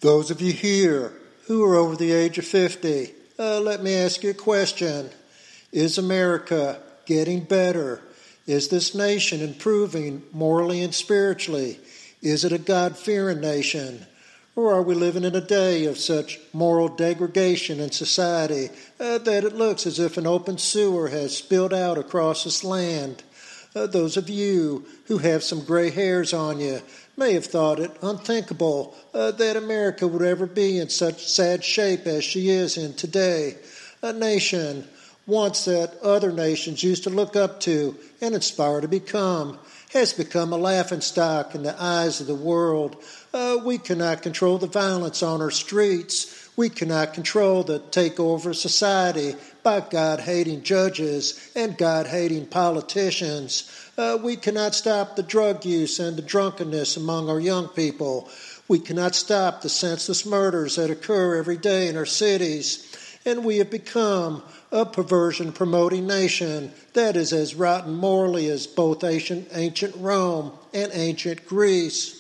Those of you here who are over the age of 50, let me ask you a question. Is America getting better? Is this nation improving morally and spiritually? Is it a God-fearing nation? Or are we living in a day of such moral degradation in society that it looks as if an open sewer has spilled out across this land? Those of you who have some gray hairs on you may have thought it unthinkable that America would ever be in such sad shape as she is in today. A nation once that other nations used to look up to and aspire to become has become a laughingstock in the eyes of the world. We cannot control the violence on our streets. We cannot control the takeover of society by God-hating judges and God-hating politicians. We cannot stop the drug use and the drunkenness among our young people. We cannot stop the senseless murders that occur every day in our cities. And we have become a perversion-promoting nation that is as rotten morally as both ancient Rome and ancient Greece.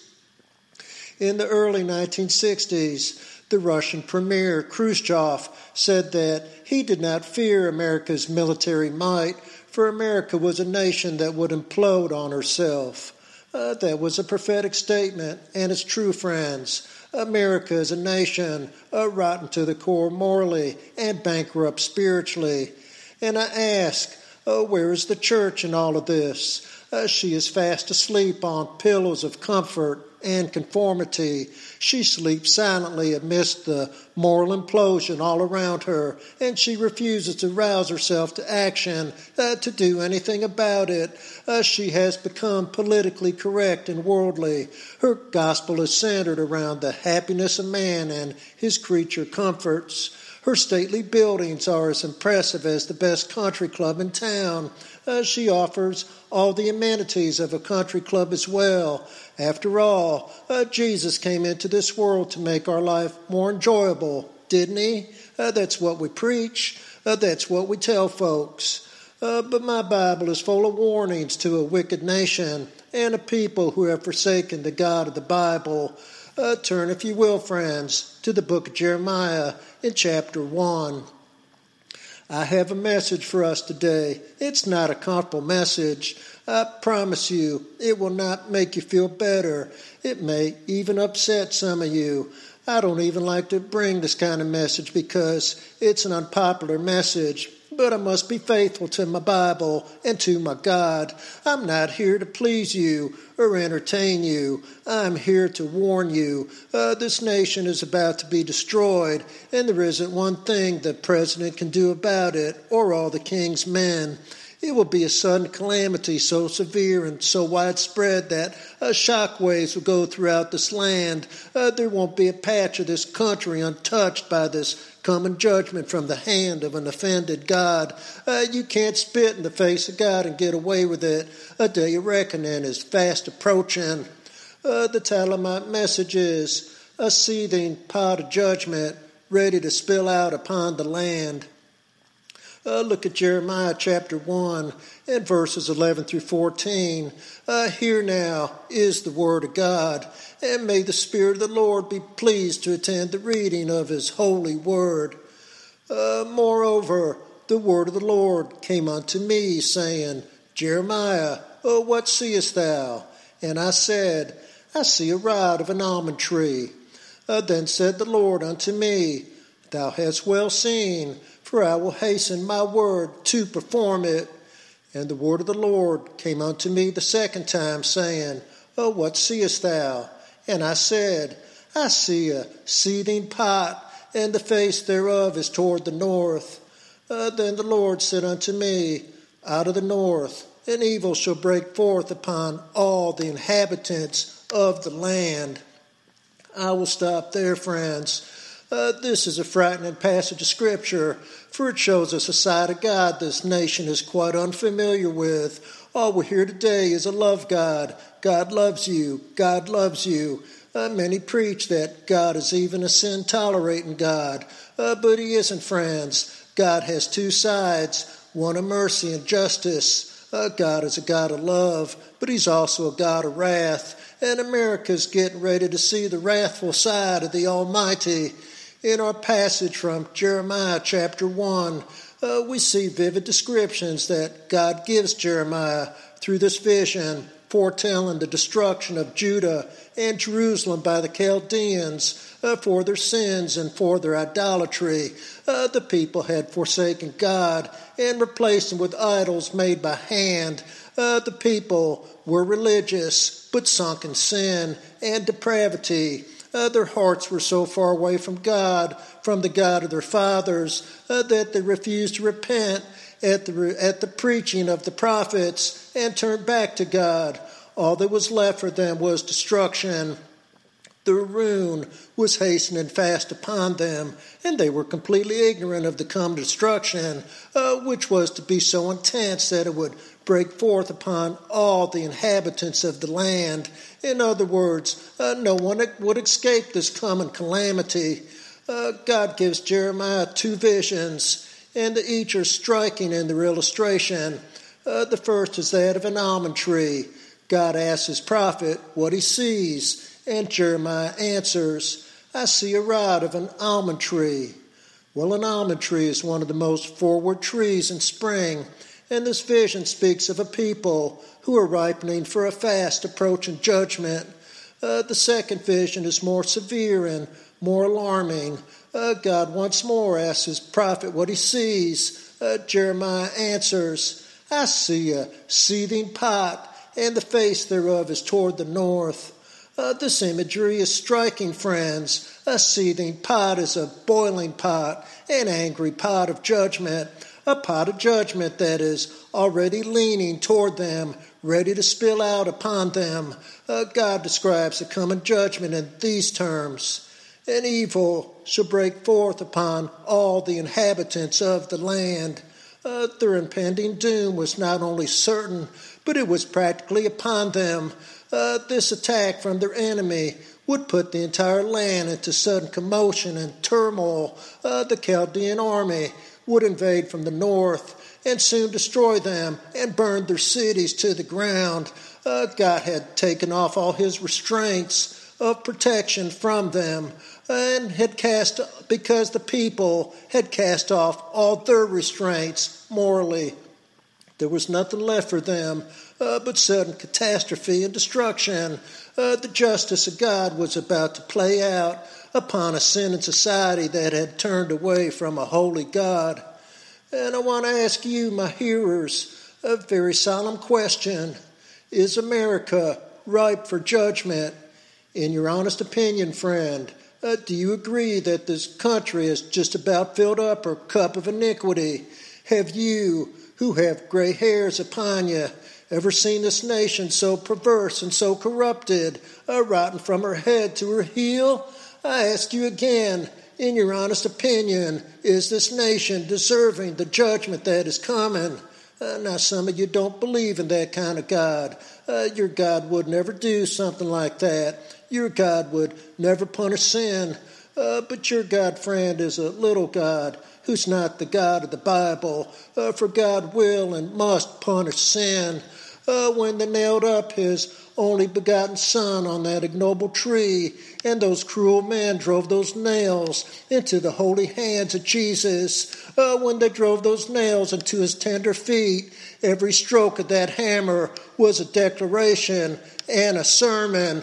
In the early 1960s, the Russian Premier Khrushchev said that he did not fear America's military might, for America was a nation that would implode on herself. That was a prophetic statement, and it's true, friends. America is a nation rotten to the core morally and bankrupt spiritually. And I ask, where is the church in all of this? She is fast asleep on pillows of comfort and conformity. She sleeps silently amidst the moral implosion all around her, and she refuses to rouse herself to action, to do anything about it. She has become politically correct and worldly. Her gospel is centered around the happiness of man and his creature comforts. Her stately buildings are as impressive as the best country club in town. She offers all the amenities of a country club as well. After all, Jesus came into this world to make our life more enjoyable, didn't he? That's what we preach. That's what we tell folks. But my Bible is full of warnings to a wicked nation and a people who have forsaken the God of the Bible. Turn, if you will, friends, to the book of Jeremiah in chapter 1. I have a message for us today. It's not a comfortable message. I promise you, it will not make you feel better. It may even upset some of you. I don't even like to bring this kind of message because it's an unpopular message. But I must be faithful to my Bible and to my God. I'm not here to please you or entertain you. I'm here to warn you. This nation is about to be destroyed, and there isn't one thing the president can do about it or all the king's men. It will be a sudden calamity so severe and so widespread that shockwaves will go throughout this land. There won't be a patch of this country untouched by this coming judgment from the hand of an offended God. You can't spit in the face of God and get away with it. A day of reckoning is fast approaching. The title of my message is A Seething Pot of Judgment Ready to Spill Out Upon the Land. Look at Jeremiah chapter 1 and verses 11 through 14. Here now is the word of God, and may the Spirit of the Lord be pleased to attend the reading of his holy word. Moreover, the word of the Lord came unto me, saying, Jeremiah, what seest thou? And I said, I see a rod of an almond tree. Then said the Lord unto me, Thou hast well seen, for I will hasten my word to perform it. And the word of the Lord came unto me the second time, saying, what seest thou? And I said, I see a seething pot, and the face thereof is toward the north. Then the Lord said unto me, Out of the north an evil shall break forth upon all the inhabitants of the land. I will stop there, friends. This is a frightening passage of Scripture, for it shows us a side of God this nation is quite unfamiliar with. All we hear today is a love God. God loves you. God loves you. Many preach that God is even a sin-tolerating God, but he isn't, friends. God has two sides, one of mercy and justice. God is a God of love, but he's also a God of wrath. and America's getting ready to see the wrathful side of the Almighty. In our passage from Jeremiah chapter 1, we see vivid descriptions that God gives Jeremiah through this vision, foretelling the destruction of Judah and Jerusalem by the Chaldeans for their sins and for their idolatry. The people had forsaken God and replaced him with idols made by hand. The people were religious, but sunk in sin and depravity. Their hearts were so far away from God, from the God of their fathers, that they refused to repent at the preaching of the prophets and turn back to God. All that was left for them was destruction. Their ruin was hastening fast upon them, and they were completely ignorant of the coming destruction, which was to be so intense that it would break forth upon all the inhabitants of the land. In other words, no one would escape this common calamity. God gives Jeremiah two visions, and each are striking in their illustration. The first is that of an almond tree. God asks his prophet what he sees, and Jeremiah answers, "I see a rod of an almond tree." Well, an almond tree is one of the most forward trees in spring, and this vision speaks of a people who are ripening for a fast approaching judgment. The second vision is more severe and more alarming. God once more asks his prophet what he sees. Jeremiah answers, "I see a seething pot, and the face thereof is toward the north." This imagery is striking, friends. A seething pot is a boiling pot, an angry pot of judgment, a pot of judgment that is already leaning toward them, ready to spill out upon them. God describes the coming judgment in these terms: "And evil shall break forth upon all the inhabitants of the land." Their impending doom was not only certain, but it was practically upon them. This attack from their enemy would put the entire land into sudden commotion and turmoil. The Chaldean army would invade from the north and soon destroy them and burn their cities to the ground. God had taken off all his restraints of protection from them, and because the people had cast off all their restraints morally. There was nothing left for them but sudden catastrophe and destruction. The justice of God was about to play out upon a sinning society that had turned away from a holy God. And I want to ask you, my hearers, a very solemn question. Is America ripe for judgment? In your honest opinion, friend, do you agree that this country is just about filled up her cup of iniquity? Have you, who have gray hairs upon you, ever seen this nation so perverse and so corrupted, rotten from her head to her heel? I ask you again, in your honest opinion, is this nation deserving the judgment that is coming? Now, some of you don't believe in that kind of God. Your God would never do something like that. Your God would never punish sin. But your God, friend, is a little God who's not the God of the Bible. For God will and must punish sin. When they nailed up his only begotten Son on that ignoble tree, and those cruel men drove those nails into the holy hands of Jesus, when they drove those nails into his tender feet, every stroke of that hammer was a declaration and a sermon.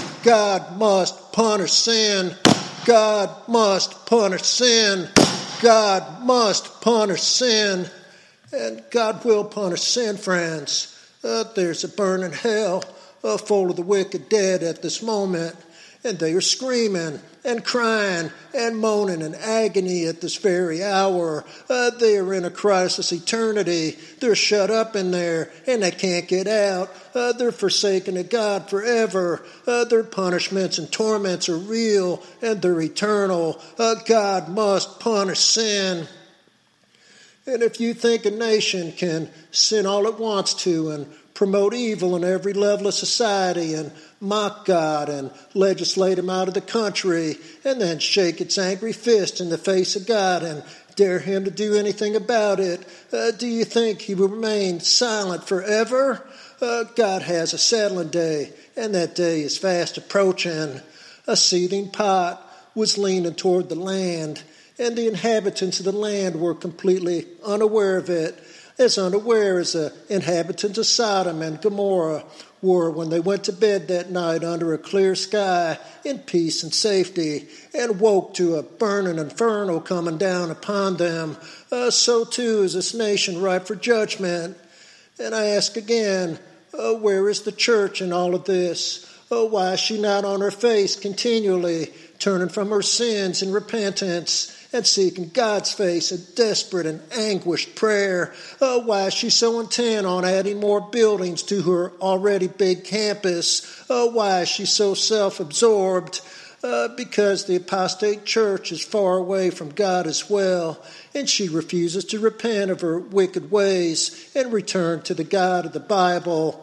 God must punish sin. God must punish sin. God must punish sin. And God will punish sin, friends. There's a burning hell full of the wicked dead at this moment, and they are screaming and crying and moaning in agony at this very hour. They are in a crisis eternity. They're shut up in there, and they can't get out. They're forsaken of God forever. Their punishments and torments are real, and they're eternal. God must punish sin. And if you think a nation can sin all it wants to and promote evil in every level of society and mock God and legislate him out of the country and then shake its angry fist in the face of God and dare him to do anything about it, do you think he will remain silent forever? God has a settling day, and that day is fast approaching. A seething pot was leaning toward the land, and the inhabitants of the land were completely unaware of it, as unaware as the inhabitants of Sodom and Gomorrah were when they went to bed that night under a clear sky in peace and safety, and woke to a burning inferno coming down upon them. So too is this nation ripe for judgment. And I ask again, where is the church in all of this? Why is she not on her face continually, turning from her sins in repentance and seeking God's face in desperate and anguished prayer? Why is she so intent on adding more buildings to her already big campus? Why is she so self-absorbed? Because the apostate church is far away from God as well, and she refuses to repent of her wicked ways and return to the God of the Bible.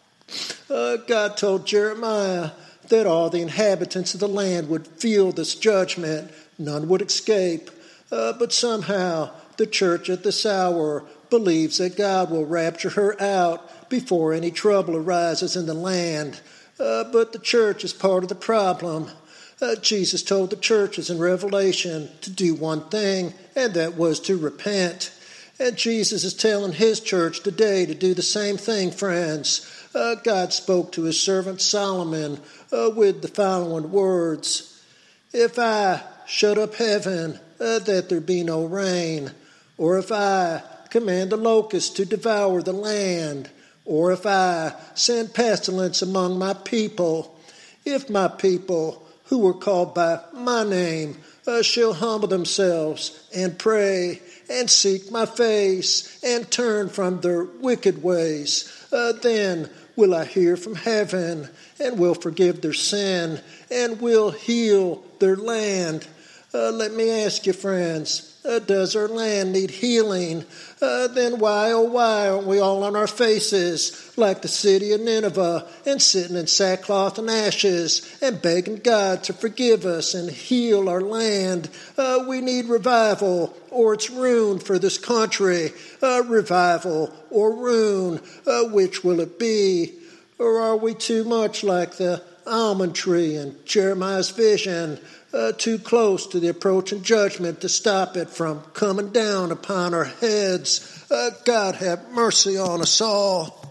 God told Jeremiah that all the inhabitants of the land would feel this judgment. None would escape. But somehow the church at this hour believes that God will rapture her out before any trouble arises in the land. But the church is part of the problem. Jesus told the churches in Revelation to do one thing, and that was to repent. And Jesus is telling his church today to do the same thing, friends. God spoke to his servant Solomon with the following words: "If I shut up heaven, that there be no rain, or if I command the locusts to devour the land, or if I send pestilence among my people, if my people who are called by my name shall humble themselves and pray and seek my face and turn from their wicked ways, then will I hear from heaven and will forgive their sin and will heal their land." Let me ask you, friends, does our land need healing? Then why, oh why, aren't we all on our faces like the city of Nineveh and sitting in sackcloth and ashes and begging God to forgive us and heal our land? We need revival or it's ruin for this country. Revival or ruin, which will it be? Or are we too much like the almond tree in Jeremiah's vision, too close to the approaching judgment to stop it from coming down upon our heads? God have mercy on us all.